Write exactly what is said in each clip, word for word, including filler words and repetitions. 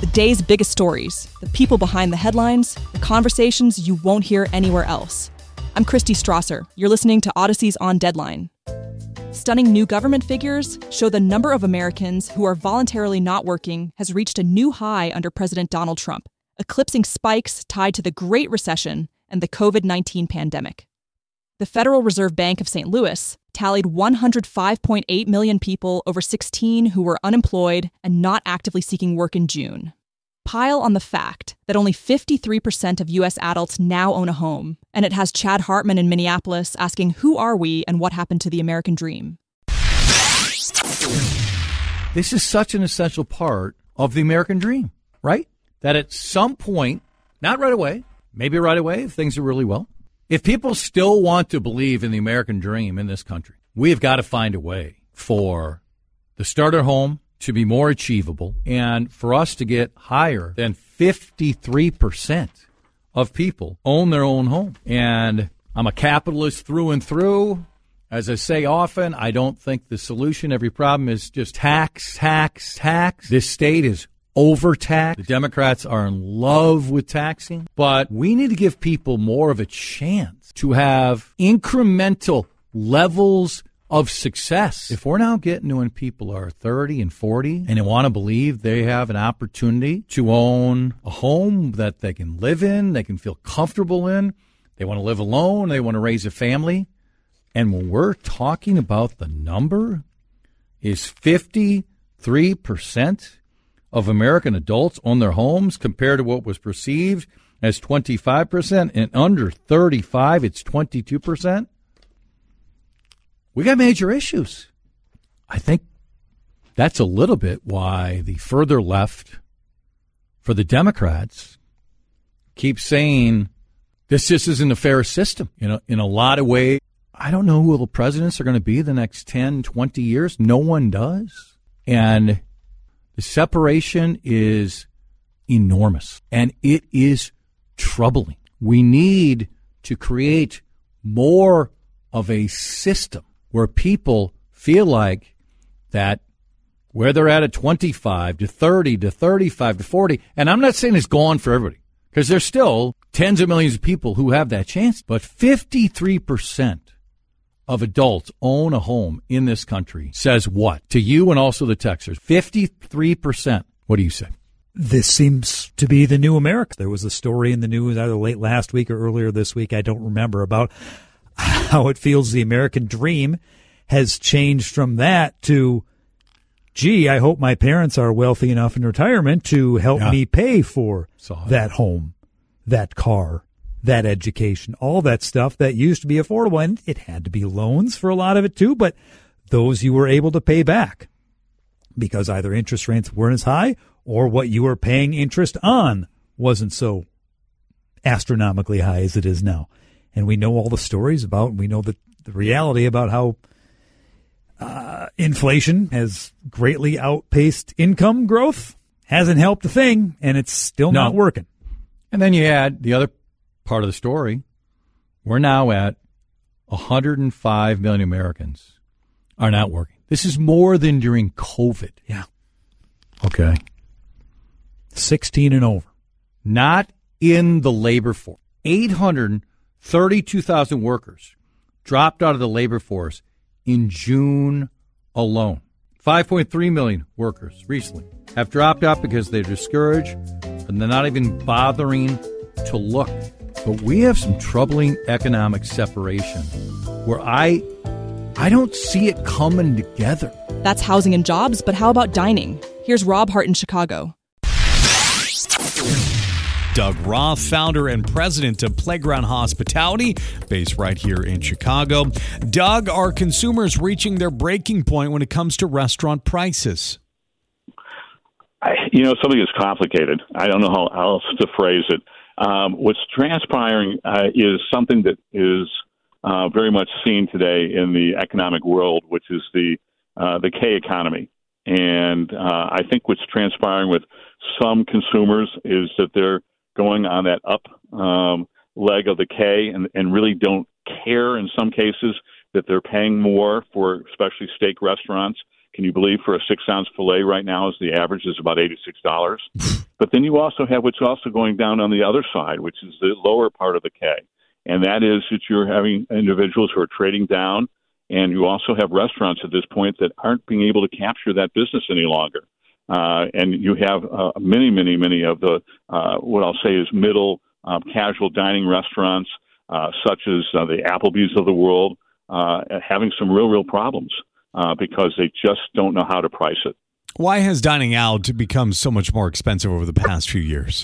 day's biggest stories, the people behind the headlines, the conversations you won't hear anywhere else. I'm Christy Strasser. You're listening to Odyssey's On Deadline. Stunning new government figures show the number of Americans who are voluntarily not working has reached a new high under President Donald Trump, eclipsing spikes tied to the Great Recession and the covid nineteen pandemic. The Federal Reserve Bank of Saint Louis tallied one hundred five point eight million people over sixteen who were unemployed and not actively seeking work in June. Pile on the fact that only fifty-three percent of U S adults now own a home, and it has Chad Hartman in Minneapolis asking, who are we and what happened to the American dream? This is such an essential part of the American dream, right? That at some point, not right away, maybe right away if things are really well, if people still want to believe in the American dream in this country, we have got to find a way for the starter home to be more achievable and for us to get higher than fifty-three percent of people own their own home. And I'm a capitalist through and through. As I say often, I don't think the solution to every problem is just tax, tax, tax. This state is overtaxed. The Democrats are in love with taxing, but we need to give people more of a chance to have incremental levels of success. If we're now getting to when people are thirty and forty and they want to believe they have an opportunity to own a home that they can live in, they can feel comfortable in, they want to live alone, they want to raise a family, and when we're talking about the number is fifty-three percent of American adults own their homes compared to what was perceived as twenty-five percent, and under thirty-five, it's twenty-two percent. We got major issues. I think that's a little bit why the further left for the Democrats keep saying this just isn't a fair system. You know, in a lot of ways, I don't know who the presidents are going to be the next ten, twenty years. No one does. And the separation is enormous, and it is troubling. We need to create more of a system where people feel like that where they're at at twenty-five to thirty to thirty-five to forty, and I'm not saying it's gone for everybody, because there's still tens of millions of people who have that chance, but fifty-three percent of adults own a home in this country says what? To you and also the texters, fifty-three percent. What do you say? This seems to be the new America. There was a story in the news either late last week or earlier this week, I don't remember, about how it feels the American dream has changed from that to, gee, I hope my parents are wealthy enough in retirement to help yeah. me pay for Saw that it. home, that car, that education, all that stuff that used to be affordable. And it had to be loans for a lot of it too, but those you were able to pay back because either interest rates weren't as high or what you were paying interest on wasn't so astronomically high as it is now. And we know all the stories about, we know the, the reality about how uh, inflation has greatly outpaced income growth. Hasn't helped a thing, and it's still no. not working. And then you add the other part of the story. We're now at one hundred five million Americans are not working. This is more than during COVID. Yeah. Okay. sixteen and over. Not in the labor force. eight hundred thirty-two thousand workers dropped out of the labor force in June alone. five point three million workers recently have dropped out because they're discouraged and they're not even bothering to look. But we have some troubling economic separation where I I don't see it coming together. That's housing and jobs, but how about dining? Here's Rob Hart in Chicago. Doug Roth, founder and president of Playground Hospitality, based right here in Chicago. Doug, are consumers reaching their breaking point when it comes to restaurant prices? I, you know, something is complicated. I don't know how else to phrase it. Um, what's transpiring uh, is something that is uh, very much seen today in the economic world, which is the uh, the K economy. And uh, I think what's transpiring with some consumers is that they're going on that up um, leg of the K and, and really don't care in some cases that they're paying more for especially steak restaurants Can you believe for a six-ounce filet right now is the average is about eighty-six dollars? But then you also have what's also going down on the other side, which is the lower part of the K. And that is that you're having individuals who are trading down, and you also have restaurants at this point that aren't being able to capture that business any longer. Uh, and you have uh, many, many, many of the, uh, what I'll say is middle um, casual dining restaurants, uh, such as uh, the Applebee's of the world, uh, having some real, real problems uh, because they just don't know how to price it. Why has dining out become so much more expensive over the past few years?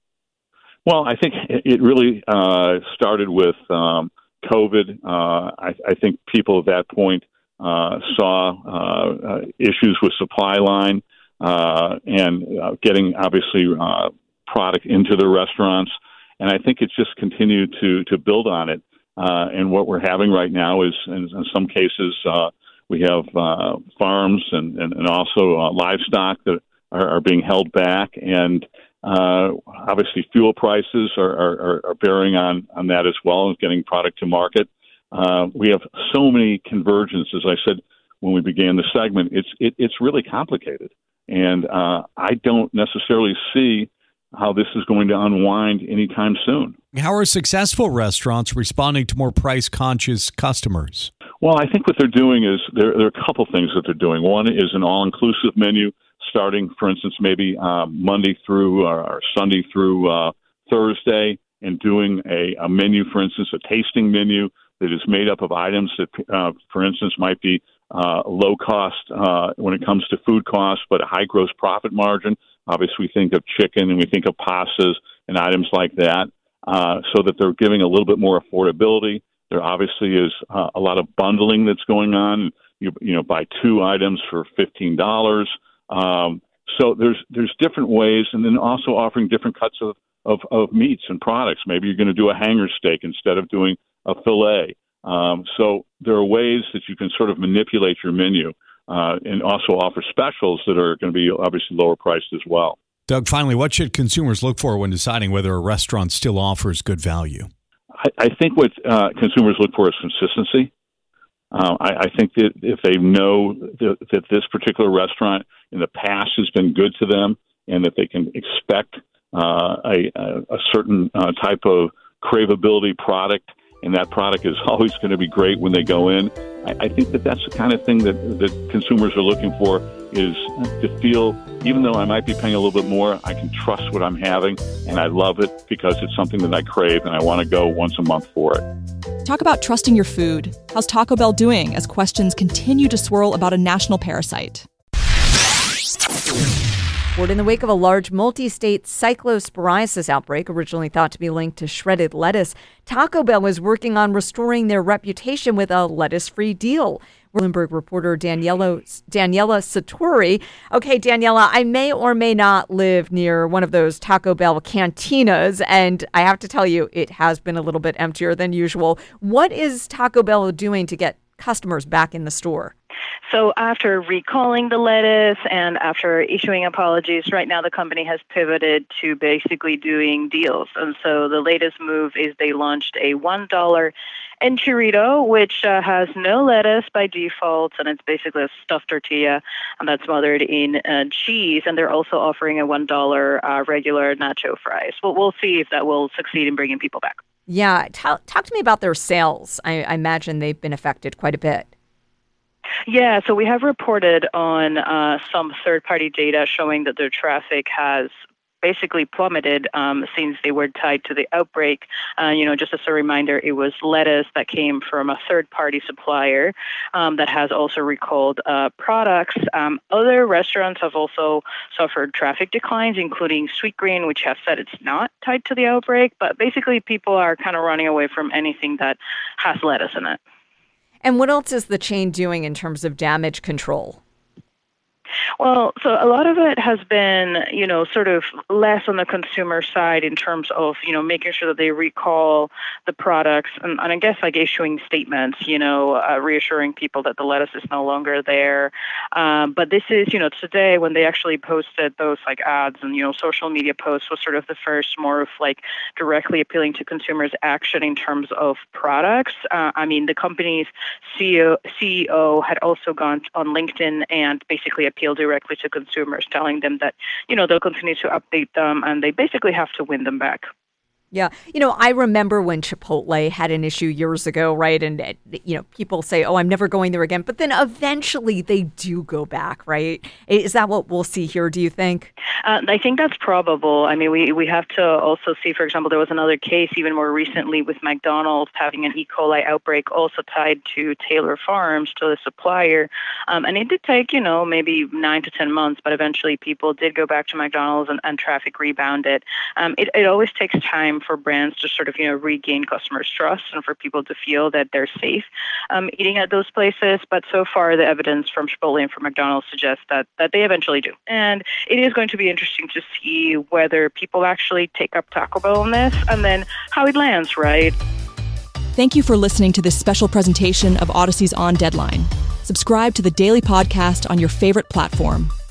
Well, I think it really uh, started with um, COVID. Uh, I, I think people at that point uh, saw uh, uh, issues with supply line uh, and uh, getting, obviously, uh, product into the restaurants. And I think it's just continued to, to build on it. Uh, and what we're having right now is, in, in some cases, uh, we have uh, farms and, and, and also uh, livestock that are, are being held back. And Uh, obviously, fuel prices are, are, are bearing on, on that as well, and getting product to market. Uh, we have so many convergences. As I said when we began the segment, it's it, it's really complicated, and uh, I don't necessarily see how this is going to unwind anytime soon. How are successful restaurants responding to more price-conscious customers? Well, I think what they're doing is there, there are a couple things that they're doing. One is an all-inclusive menu, starting, for instance, maybe uh, Monday through or, or Sunday through uh, Thursday, and doing a, a menu, for instance, a tasting menu that is made up of items that, uh, for instance, might be uh, low cost uh, when it comes to food costs, but a high gross profit margin. Obviously, we think of chicken and we think of pastas and items like that, uh, so that they're giving a little bit more affordability. There obviously is uh, a lot of bundling that's going on. You, you know, buy two items for fifteen dollars. Um, so there's there's different ways, and then also offering different cuts of, of, of meats and products. Maybe you're going to do a hanger steak instead of doing a fillet. Um, so there are ways that you can sort of manipulate your menu uh, and also offer specials that are going to be obviously lower priced as well. Doug, finally, what should consumers look for when deciding whether a restaurant still offers good value? I, I think what uh, consumers look for is consistency. Uh, I, I think that if they know that, that this particular restaurant in the past has been good to them, and that they can expect uh, a, a certain uh, type of craveability product, and that product is always going to be great when they go in, I, I think that that's the kind of thing that, that consumers are looking for, is to feel, even though I might be paying a little bit more, I can trust what I'm having, and I love it because it's something that I crave, and I want to go once a month for it. Talk about trusting your food. How's Taco Bell doing as questions continue to swirl about a national parasite? In the wake of a large multi-state cyclosporiasis outbreak, originally thought to be linked to shredded lettuce, Taco Bell is working on restoring their reputation with a lettuce-free deal. Bloomberg reporter Daniela, Daniela Satori. Okay, Daniela, I may or may not live near one of those Taco Bell cantinas, and I have to tell you, it has been a little bit emptier than usual. What is Taco Bell doing to get customers back in the store? So after recalling the lettuce and after issuing apologies, right now the company has pivoted to basically doing deals. And so the latest move is they launched a one dollar Enchilada, which uh, has no lettuce by default, and it's basically a stuffed tortilla and that's smothered in uh, cheese. And they're also offering a one dollar uh, regular nacho fries. But we'll see if that will succeed in bringing people back. Yeah. Talk, talk to me about their sales. I, I imagine they've been affected quite a bit. Yeah, so we have reported on uh, some third-party data showing that their traffic has basically plummeted um, since they were tied to the outbreak. Uh, you know, just as a reminder, it was lettuce that came from a third-party supplier um, that has also recalled uh, products. Um, other restaurants have also suffered traffic declines, including Sweetgreen, which has said it's not tied to the outbreak. But basically, people are kind of running away from anything that has lettuce in it. And what else is the chain doing in terms of damage control? Well, so a lot of it has been, you know, sort of less on the consumer side in terms of, you know, making sure that they recall the products and, and I guess like issuing statements, you know, uh, reassuring people that the lettuce is no longer there. Um, but this is, you know, today when they actually posted those like ads and, you know, social media posts was sort of the first more of like directly appealing to consumers action in terms of products. Uh, I mean, the company's C E O had also gone on LinkedIn and basically appealed directly to consumers, telling them that, you know, they'll continue to update them and they basically have to win them back. Yeah. You know, I remember when Chipotle had an issue years ago, right? And, you know, people say, oh, I'm never going there again. But then eventually they do go back, right? Is that what we'll see here, do you think? Uh, I think that's probable. I mean, we, we have to also see, for example, there was another case even more recently with McDonald's having an E. coli outbreak also tied to Taylor Farms, to the supplier. Um, and it did take, you know, maybe nine to ten months, but eventually people did go back to McDonald's and, and traffic rebounded. Um, it, it always takes time for brands to sort of, you know, regain customers' trust and for people to feel that they're safe um, eating at those places. But so far, the evidence from Chipotle and from McDonald's suggests that, that they eventually do. And it is going to be interesting to see whether people actually take up Taco Bell on this and then how it lands, right? Thank you for listening to this special presentation of Odyssey's On Deadline. Subscribe to the daily podcast on your favorite platform.